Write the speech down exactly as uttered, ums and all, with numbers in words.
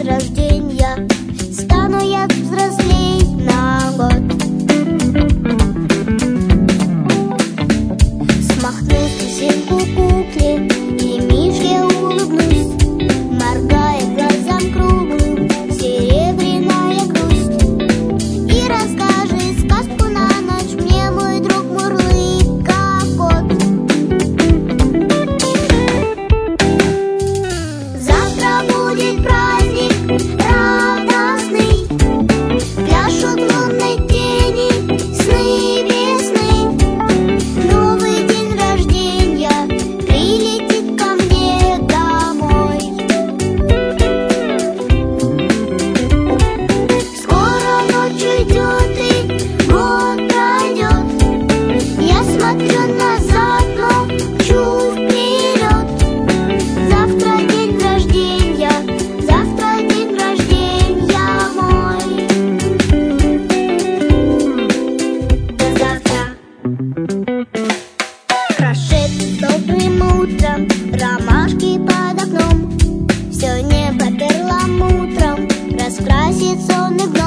рождения, стану я взрослей на год. Смахну песенку кукле и мишке улыбнусь, моргая глазам круглым, серебряная грусть. И расскажи сказку на ночь мне, мой друг Мурлыка кот. Завтра будет праздник радостный, пляшут в лунной тени сны весны. Новый день рождения прилетит ко мне домой. Скоро ночь уйдет и год пройдет. Я смотрю назад, но чую вперед. Завтра день рождения, завтра день рождения мой. До завтра. Крошит добрым утром ромашки под окном, все небо перламутром раскрасит сонный